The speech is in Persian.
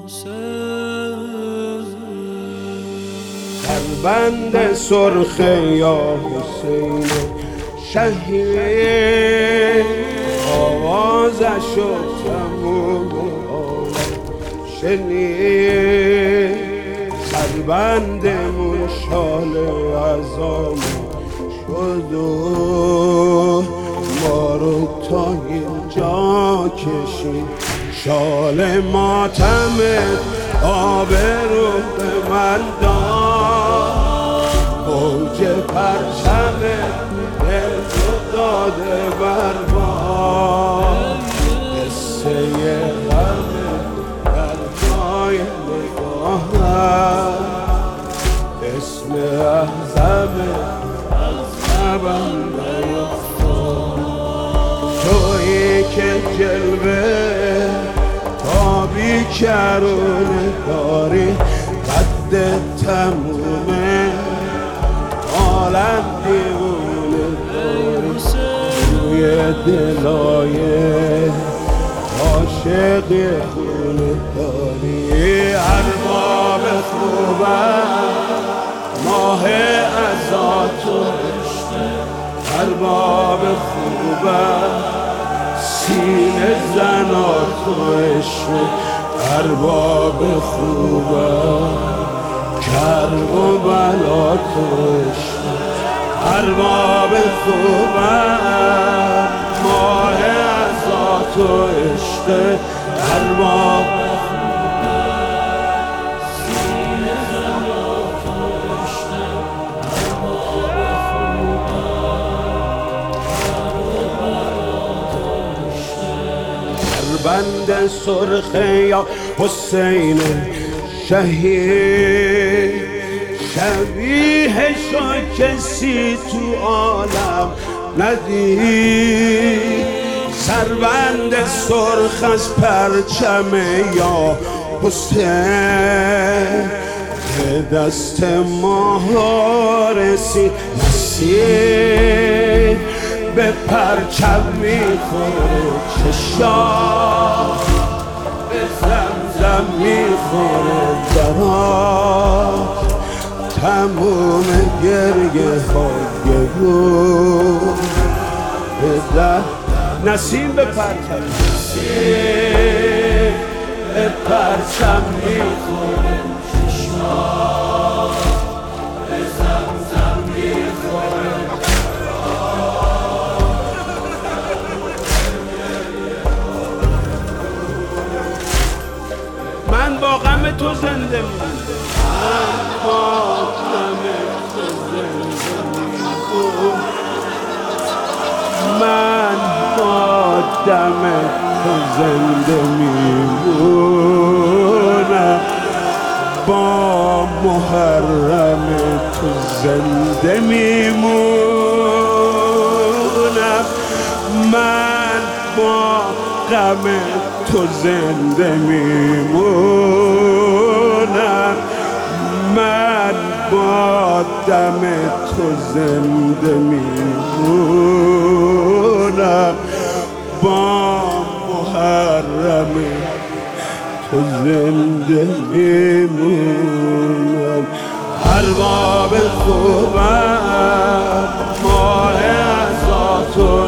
بند سرخ یا حسین شهید، آوازش و تموم عالم شنید. سربندمون شال عزام شد و ما رو تا اینجا کشید. شال ماتم آبرو به من داد، موج پرچم دل رو داده بر باد. قصه غم در جای نگاهم، اسم اعظم عذبم نیفتاد. تویی که جلوه تابی کرونه داری، قد تمومه عالم دیوونه داری. روی دلای عاشق خونه داری. ارباب خوبم ماه عزاتو عشق، ارباب خوبم سینه زناتو عشق. ارباب خوبم کرب و بلاتو عشق. ارباب خوبم ماه عزاتو عشق. ارباب سینه زناتو عشق. بند سرخ یا حسین شهید، شبیهشو کسی تو عالم ندید. سربند سرخ از پرچم یا حسین، به دست ما رسید. مسیح به پرچم میخوره چشام، به زمزم میخوره درات. تموم گریه های رو به در نسیم به پرچم، نسیم به پرچم میخوره چشام، به زمزم میخوره. من با غم تو زنده میمونم، من با غم تو زنده میمونم، من با دم تو زنده میمونم، با محرم تو زنده میمونم. من با غم تو زنده میمونم، من با دم تو زنده میمونم، با محرم تو زنده میمونم. ارباب خوبم ماه عزاتو